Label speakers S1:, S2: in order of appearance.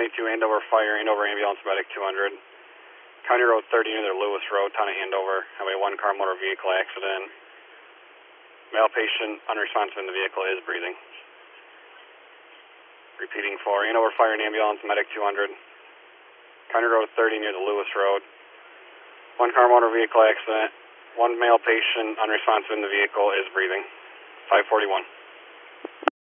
S1: 522, Andover Fire, Andover Ambulance Medic 200. County Road 30 near the Lewis Road, town of Andover. Highway 1 car motor vehicle accident. Male patient unresponsive in the vehicle is breathing. Repeating for Andover Fire and Ambulance Medic 200. County Road 30 near the Lewis Road. 1 car motor vehicle accident. 1 male patient unresponsive in the vehicle is breathing. 541.